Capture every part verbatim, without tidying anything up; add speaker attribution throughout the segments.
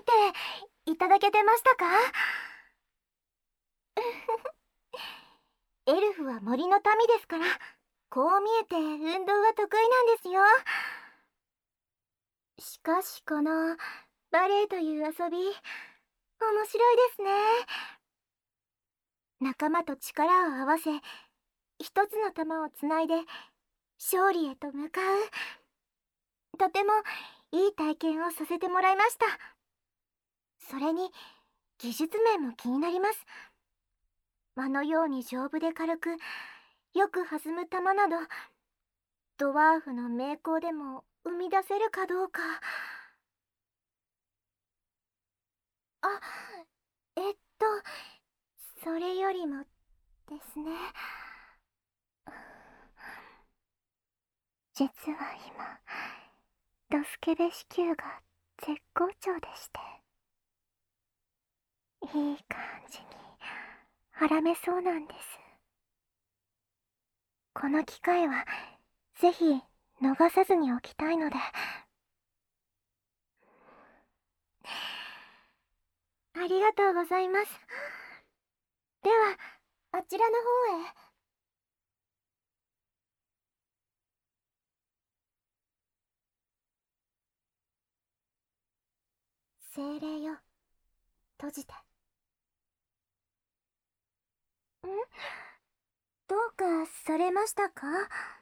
Speaker 1: ていただけてましたか？エルフは森の民ですから、こう見えて運動は得意なんですよ。しかしこのバレエという遊び、面白いですね。仲間と力を合わせ、一つの玉をつないで勝利へと向かう。とてもいい体験をさせてもらいました。それに技術面も気になります。あのように丈夫で軽くよく弾む玉など、ドワーフの名工でも生み出せるかどうか。あ、えっとそれよりもですね、実は今ドスケベ子宮が絶好調でして、いい感じにはらめそうなんです。この機会はぜひ逃さずにおきたいので。ありがとうございます。ではあちらの方へ。精霊よ、閉じて。ん？どうかされましたか？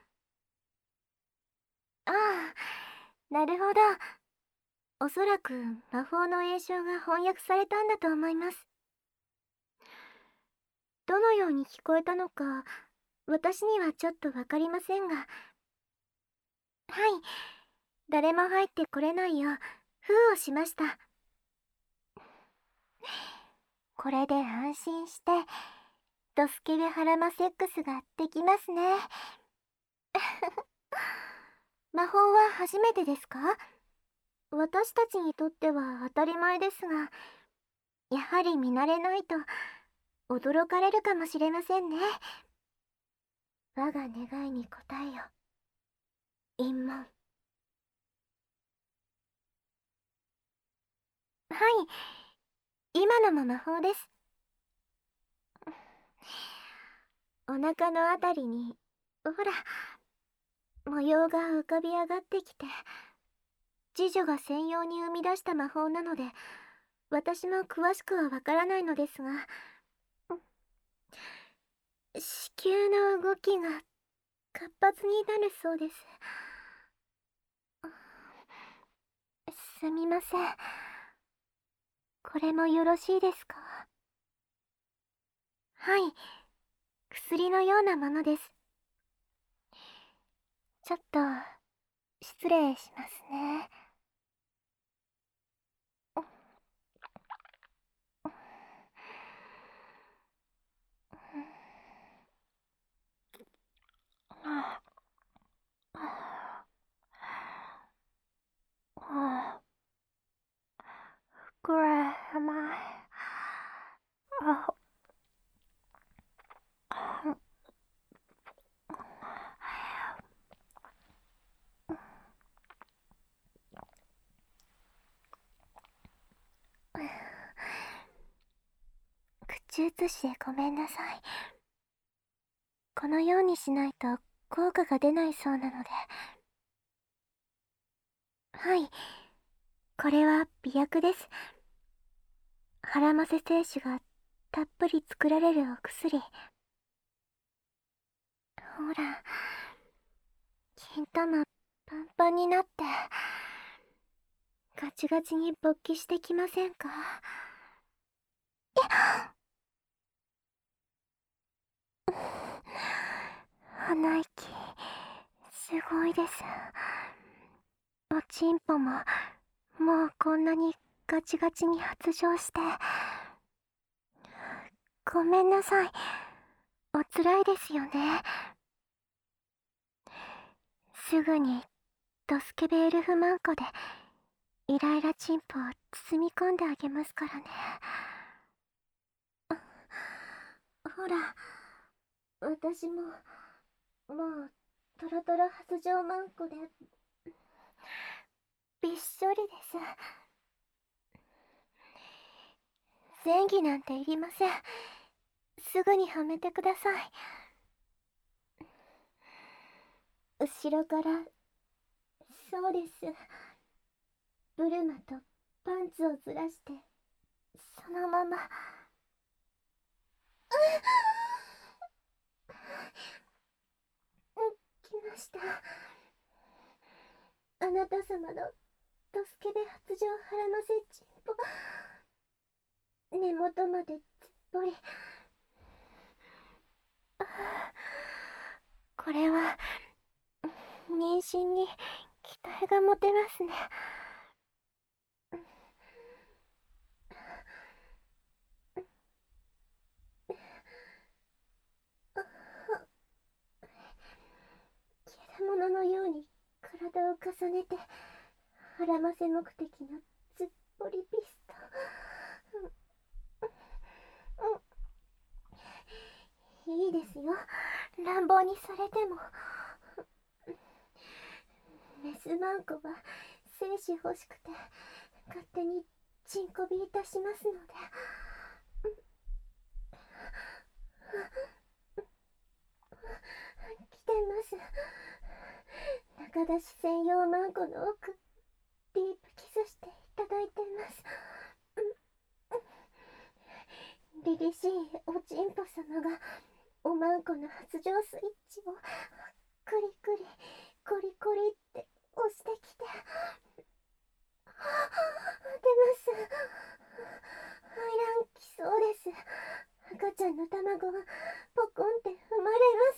Speaker 1: ああ、なるほど。おそらく魔法の詠唱が翻訳されたんだと思います。どのように聞こえたのか私にはちょっとわかりませんが、はい、誰も入ってこれないよう封をしました。これで安心してドスケベハラマセックスができますね。魔法は初めてですか？私たちにとっては当たり前ですが、やはり見慣れないと驚かれるかもしれませんね。我が願いに応えよ、陰門。はい、今のも魔法です。お腹のあたりにほら模様が浮かび上がってきて、侍女が専用に生み出した魔法なので私も詳しくはわからないのですが、子宮の動きが活発になるそうです。すみません、これもよろしいですか？はい、薬のようなものです。ちょっと失礼しますね。これ甘い。あ、口移しでごめんなさい。このようにしないと効果が出ないそうなので。はい、これは美薬です。ハラマセ精子がたっぷり作られるお薬。ほら、金玉パンパンになってガチガチに勃起してきませんか？鼻息すごいです。おちんぽももうこんなにガチガチに発情して。ごめんなさい、おつらいですよね。すぐにドスケベエルフマンコでイライラチンポを包み込んであげますからね。ほら、私ももうトロトロ発情マンコでびっしょりです。 前儀なんていりません。すぐにはめてください。後ろから。そうです。ブルマとパンツをずらして、そのまま。来ました。あなた様のドスケベ発情腹のせちんぽ、根元までつっぽり。これは妊娠に期待が持てますね。獣のように体を重ねて腹ませ目的のつっぽりピスト。いいですよ、乱暴にされても。メスマンコは精子欲しくて勝手にチンコビいたしますので。来てます。中出し専用マンコの奥、ディープキスしていただいてます。凛々しいおちんぽ様がおまんこの発情スイッチをクリクリコリコリって押してきて。出ます。排卵期そうです。赤ちゃんの卵はポコンって生まれます。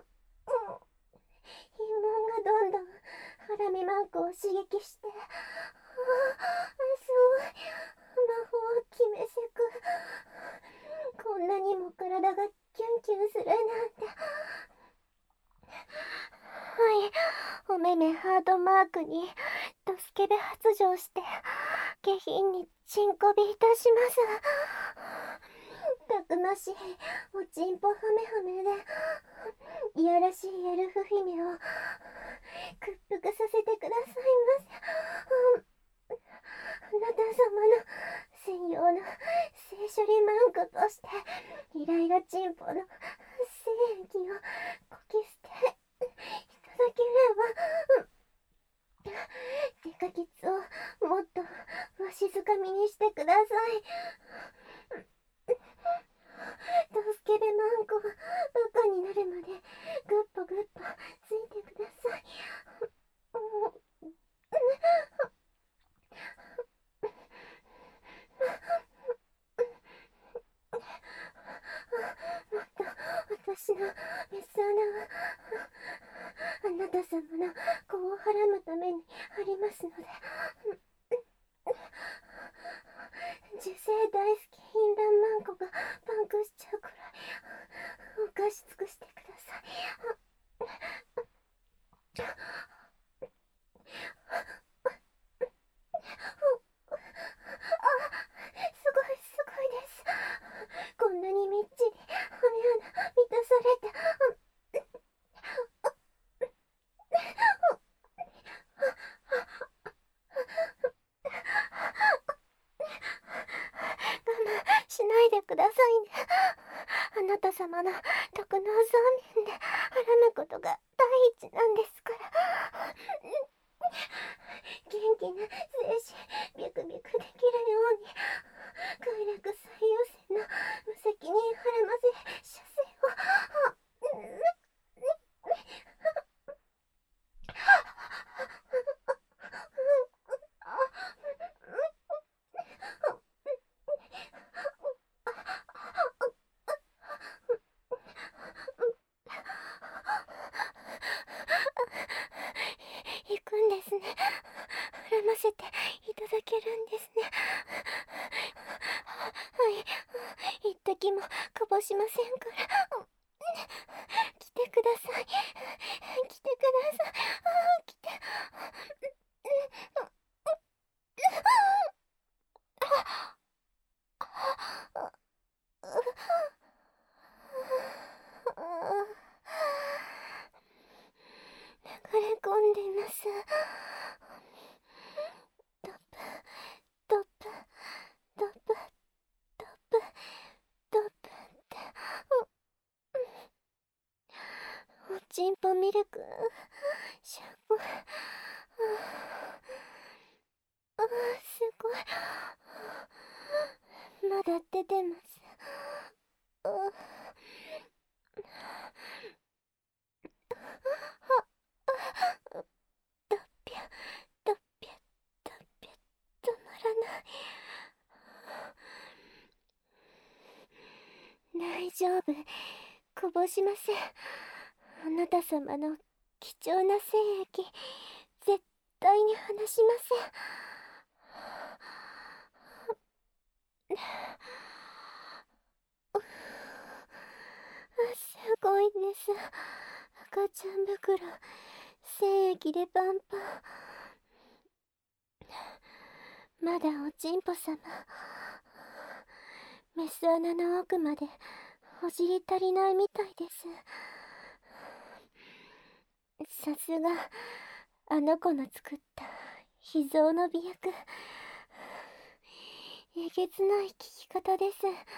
Speaker 1: 陰門がどんどんハラミマンコを刺激して、ああ、すごい魔法決めせく。こんなにも体がキュンキュンするなんて。はい、お目目ハートマークにドスケベ発情して下品にチンコビいたします。たくましいおちんぽハメハメでいやらしいエルフ姫を屈服させてくださいませ。あなた様の専用の性処理マンコとしてイライラチンポの精液をこき捨ていただければ、デカキツをもっとわしづかみにしてください。ドスケベマンコがバカになるまでグッポグッポついてください。もっと私のメス穴はあなた様の子をはらむためにありますので。受精大好き淫乱マンコがパンクしちゃうくらいお貸し尽くしてください。すごいすごいです。こんなにみっちりハメ穴満たされて。しないでくださいね。あなた様の特納そうめんではらむことが第一なんですから。元気な精子ビクビクできるように快楽最優先の無責任はらませ射精を。行くんですね。膨らませていただけるんですね。はい、一滴もこぼしませんから。来てください。来てください。来て。流れ込んでいます。ドップドップドップちんぽミルク、しゃご、ああ、すごい、まだ出てます。あだっぴゃ、だっぴゃ、だっぴゃ、止まらない。大丈夫、こぼしません。あなた様の貴重な精液、絶対に離しません。すごいです。赤ちゃん袋、精液でパンパン。まだおちんぽ様、メス穴の奥までお尻足りないみたいです。さすがあの子の作った秘蔵の美薬、えげつない聞き方です。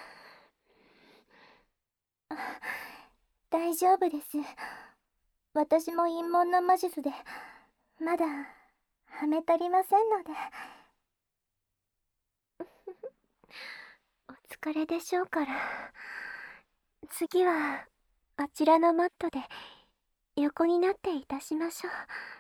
Speaker 1: あ、大丈夫です。私も陰門の魔術でまだはめ足りませんので。お疲れでしょうから、次はあちらのマットで横になっていたしましょ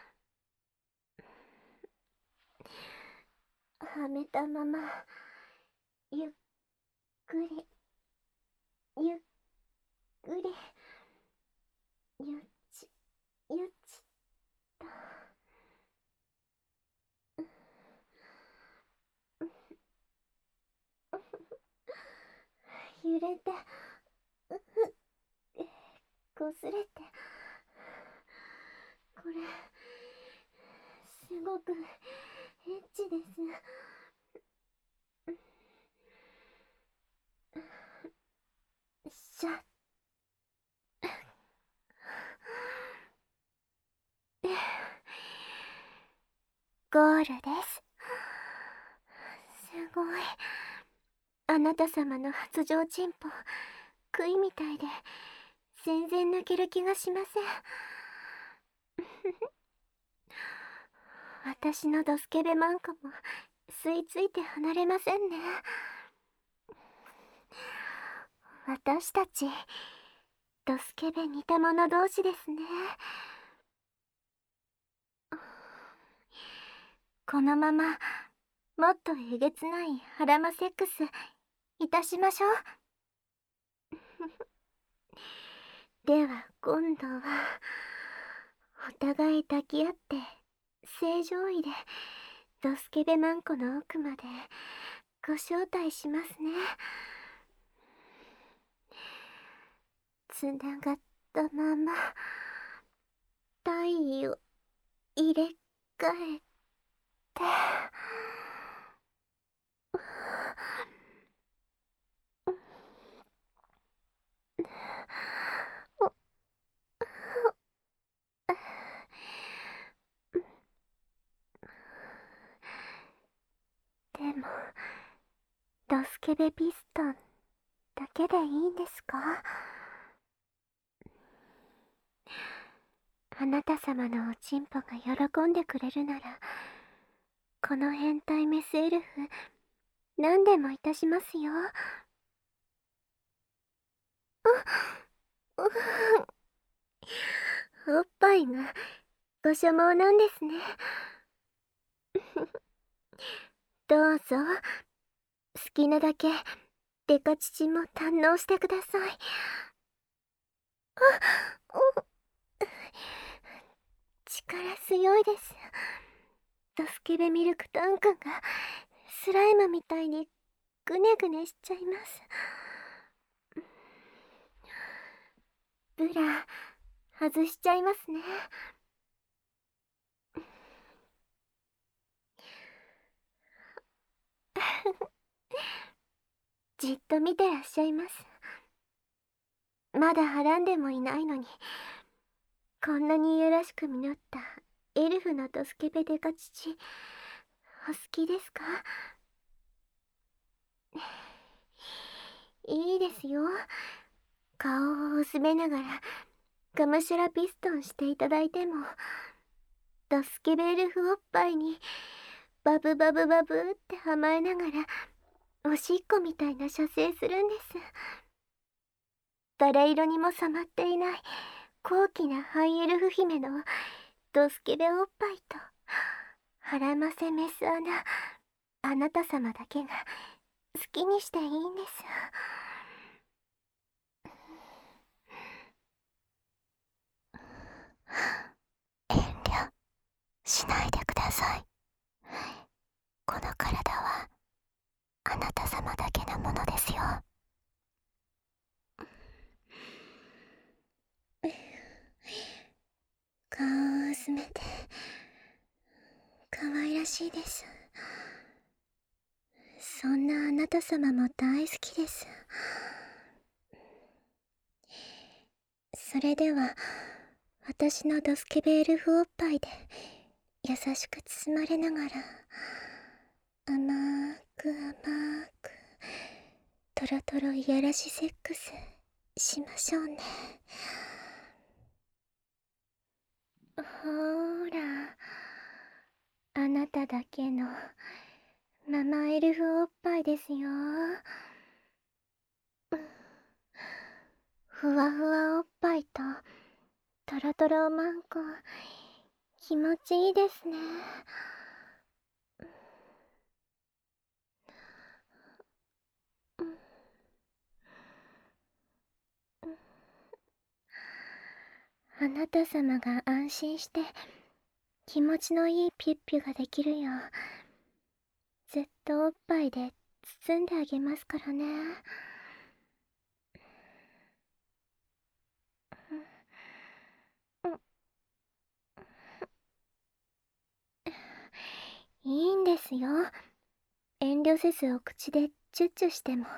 Speaker 1: う。はめたままゆっくりゆっくりゆっちゆっちと揺れて、うふこすれて、これすごくエッチです。しゃゴールです。すごい、あなた様の発情チンポ、杭みたいで全然抜ける気がしません。私のドスケベマンコも吸い付いて離れませんね。私たちドスケベ似た者同士ですね。このままもっとえげつないハラマセックスいたしましょう。では今度はお互い抱き合って正常位でドスケベマンコの奥までご招待しますね。つながったまま体位を入れ替えて、でもドスケベピストンだけでいいんですか？あなた様のおちんぽが喜んでくれるなら、この変態メスエルフ何でもいたしますよ。おっぱいがご所望なんですね。どうぞ好きなだけデカ乳も堪能してください。あ、力強いです。ドスケベミルクタンクがスライムみたいにグネグネしちゃいます。ブラ外しちゃいますね。じっと見てらっしゃいます。まだはらんでもいないのに、こんなにいやらしく実ったエルフのドスケベデカ乳、お好きですか？いいですよ。顔を薄めながらガムシュラピストンしていただいても、ドスケベルフおっぱいにバブバブバブって甘えながらおしっこみたいな射精するんです。誰色にも染まっていない高貴なハイエルフ姫のドスケベおっぱいと、腹ませメス穴、あなた様だけが好きにしていいんです。遠慮しないでください。この体はあなた様だけのものですよ。顔を薄めて可愛らしいです。そんなあなた様も大好きです。それでは私のドスケベエルフおっぱいで優しく包まれながら、甘く甘くトロトロいやらしセックスしましょうね。ほーら、あなただけのママエルフおっぱいですよ。ふわふわおっぱいとトロトロマンコ、気持ちいいですね。あなた様が安心して気持ちのいいピュッピュができるよう、ずっとおっぱいで包んであげますからね。いいんですよ、遠慮せずお口でチュッチュしても。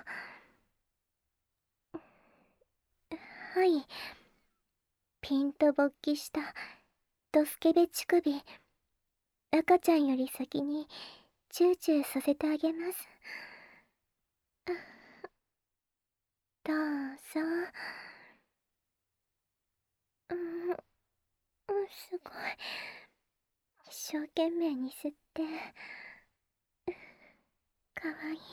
Speaker 1: はい、ピンと勃起したドスケベ乳首、赤ちゃんより先にチューチューさせてあげます。どうぞ。うん、うん、すごい。一生懸命に吸って、かわいい。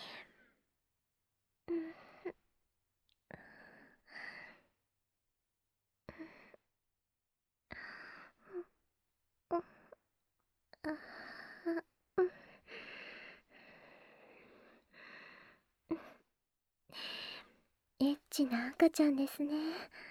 Speaker 1: うん、うん、あ、うん、エッチな赤ちゃんですね。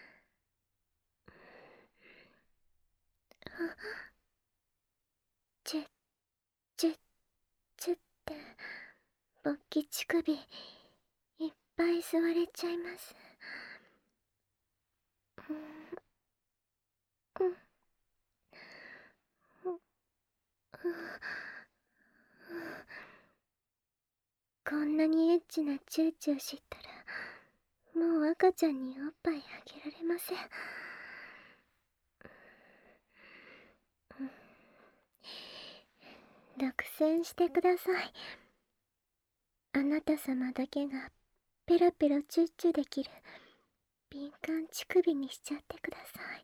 Speaker 1: チュッチュッチュッって、勃起乳首いっぱい吸われちゃいます。うん、うん、うん、うん、こんなにエッチなチューチューしたら、もう赤ちゃんにおっぱいあげられません。独占してください。あなた様だけがペロペロチュッチュできる敏感乳首にしちゃってください。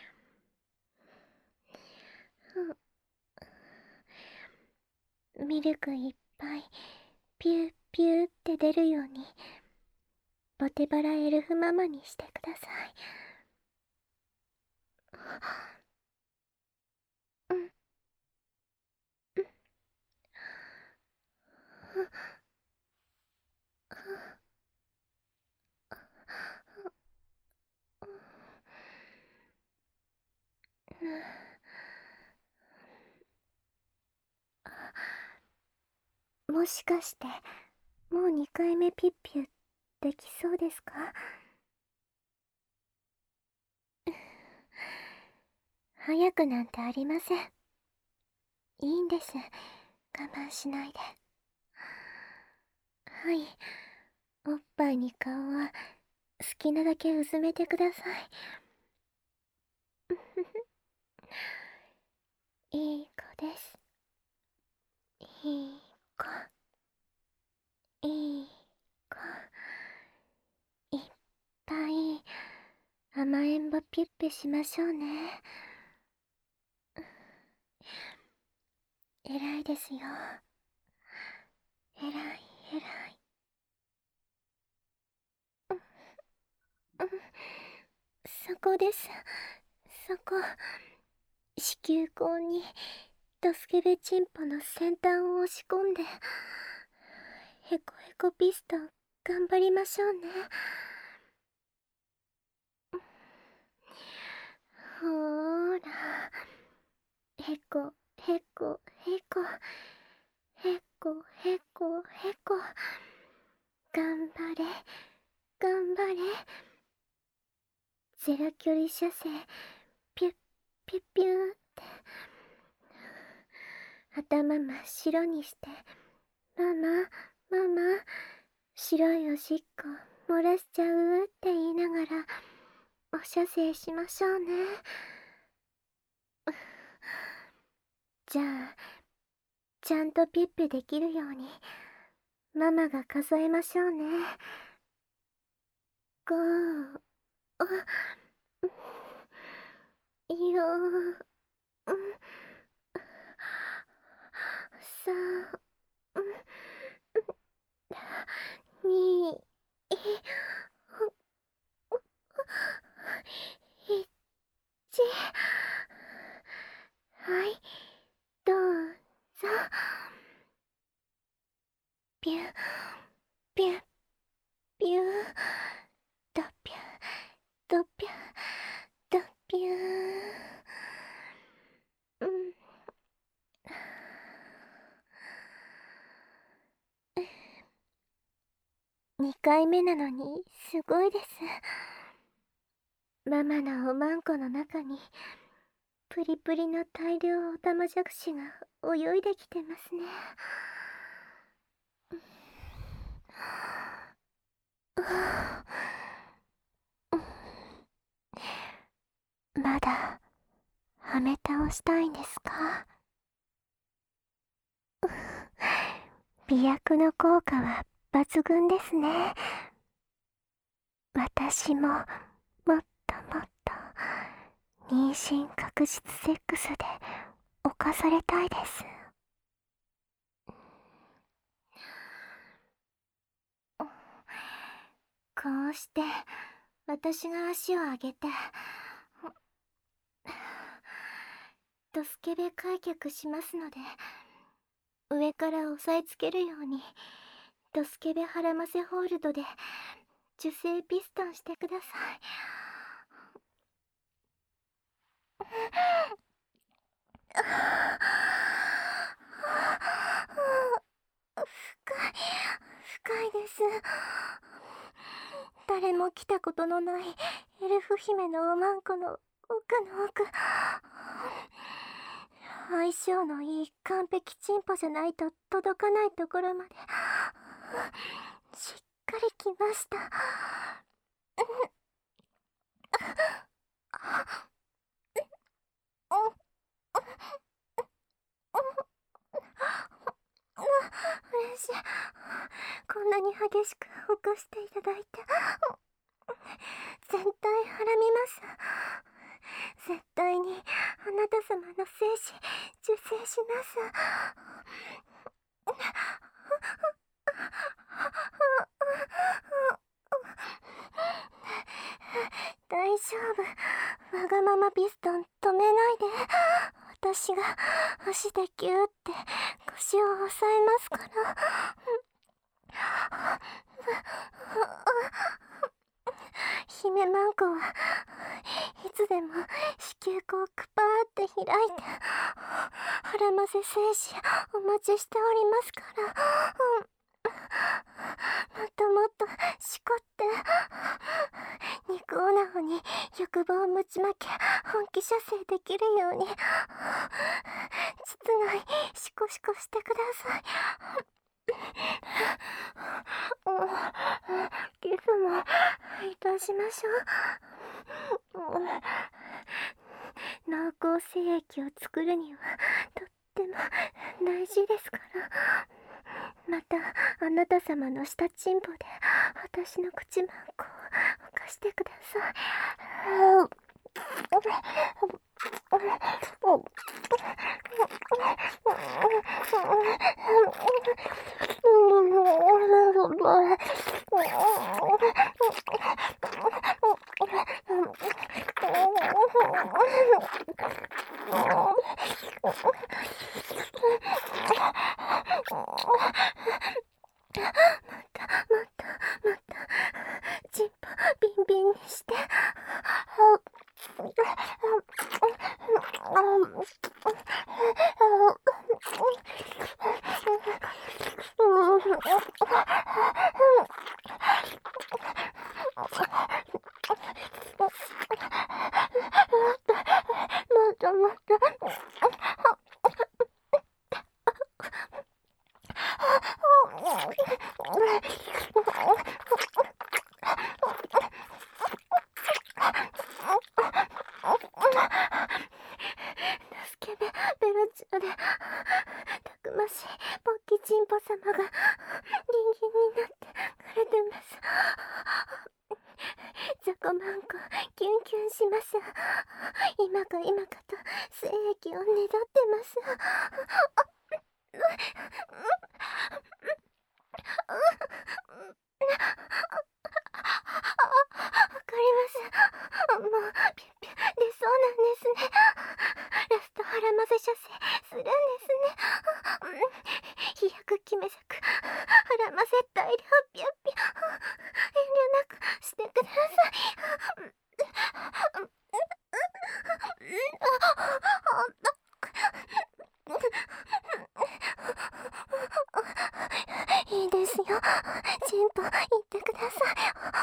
Speaker 1: うん、ミルクいっぱいピューピューって出るようにボテバラエルフママにしてください。うん、うん、もしかしてもうにかいめピッピュできそうですか？早くなんてありません。いいんです、我慢しないで。はい、おっぱいに顔は好きなだけうずめてください。いい子です。いい子、いい子。いっぱい甘えんぼピュッでしましょうね。偉いですよ。偉い偉い。うん、そこです。そこ。子宮口にドスケベチンポの先端を押し込んで、ヘコヘコピストン頑張りましょうね。ほーら、へこへこへこへこへこへこ、頑張れ頑張れ。ゼロ距離射精ピュッピュッピューって、頭真っ白にして、ママママ白いおしっこ漏らしちゃうって言いながらお射精しましょうね。じゃあちゃんとピッピできるようにママが数えましょうね。ごー、あ、よー、さん、に、いち、はい、どうぞ。ピュピュピュドピュドピュドピュー。うんにかいめなのにすごいです。ママのおまんこの中にプリプリの大量オタマジャクシが泳いできてますね。まだはめ倒したいんですか？美薬の効果は抜群ですね。私ももっともっと妊娠確実セックスで侵されたいです。こうして私が足を上げてドスケベ開脚しますので、上から押さえつけるようにドスケベハラマセホールドで受精ピストンしてください。深い深いです。誰も来たことのないエルフ姫のおまんこの奥の奥、相性のいい完璧チンポじゃないと届かないところまでしっかりきました。嬉しい。こんなに激しくほかしていただいて絶対はらみます。絶対にあなた様の精子受精します。大丈夫。わがままピストン止めないで。私が足でギューって腰を押さえますから。姫マンコはいつでも子宮口をくぱーって開いてはらませ精子お待ちしておりますから、うん、もっともっとしこって肉オナホに欲望をむちまけ本気射精できるように膣内シコシコしてください。キスもいたしましょう。濃厚精液を作るにはとっても大事ですから。またあなた様の下チンポで私の口マンコを犯してください。 チンポビンビンにして。スケベベロチュアでたくましいポッキチンポ様がギンギンになってくれてます。ザコマンコキュンキュンします。今か今かと精液をねだってます。わかります。もうピュッピュ出そうなんですね。ラスト腹混ぜ射精するんですね。飛躍決め作腹混ぜ大量ピュッピュ遠慮なくしてください。いいですよ。チンポ言ってください。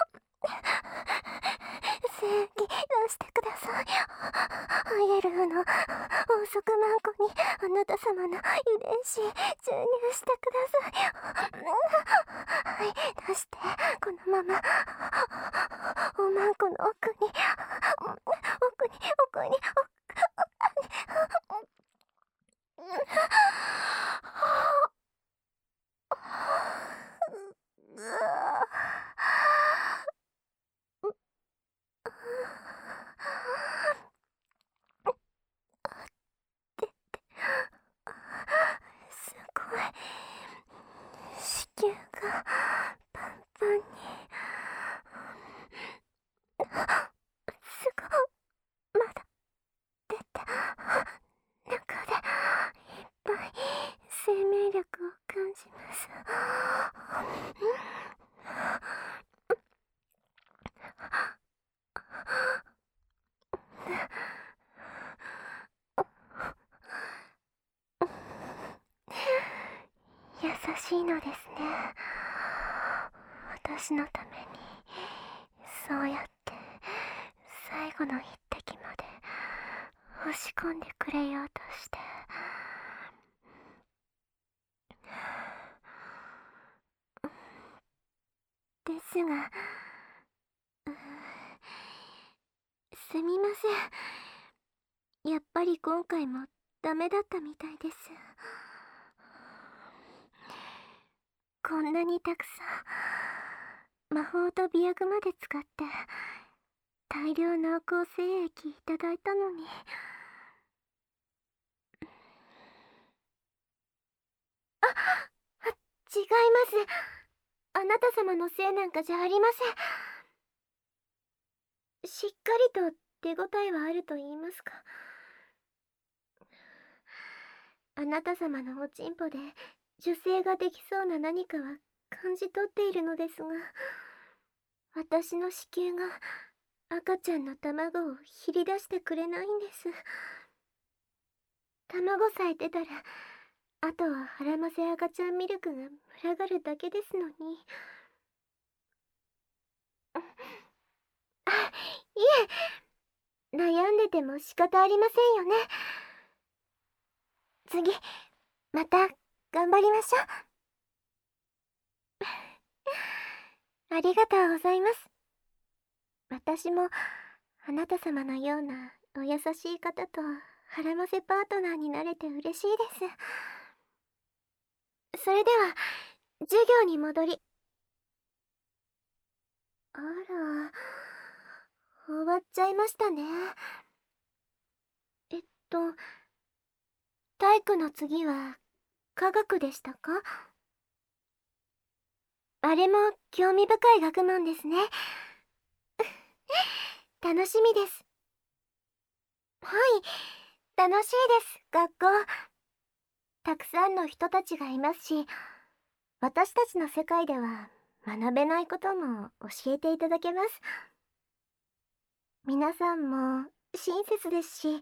Speaker 1: 精液出してください。ハイエルフの王族マンコにあなた様の遺伝子注入してください。はい、出して、このままおまんこの奥に奥に奥に奥にすごい子宮がパンパンに。すごいまだ出て中でいっぱい生命力を感じます。優しいのですね。私のためにそうやって最後の一滴まで押し込んでくれようとして。ですが、うーすみません。やっぱり今回もダメだったみたいです。こんなにたくさん魔法と媚薬まで使って大量濃厚精液いただいたのに。あ、あ、違います。あなた様のせいなんかじゃありません。しっかりと手応えはあると言いますか。あなた様のおちんぽで受精ができそうな何かは感じ取っているのですが、私の子宮が赤ちゃんの卵をひり出してくれないんです。卵さえ出たらあとは腹混ぜ赤ちゃんミルクが群がるだけですのに。あ、いえ、悩んでても仕方ありませんよね。次また頑張りましょう。ありがとうございます。私もあなた様のようなお優しい方と腹混ぜパートナーになれて嬉しいです。それでは授業に戻り。あら、終わっちゃいましたね。 と、体育の次は科学でしたか？あれも興味深い学問ですね。楽しみです。はい、楽しいです、学校。たくさんの人たちがいますし、私たちの世界では学べないことも教えていただけます。皆さんも親切ですし、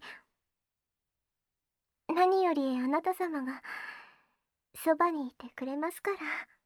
Speaker 1: 何よりあなた様がそばにいてくれますから。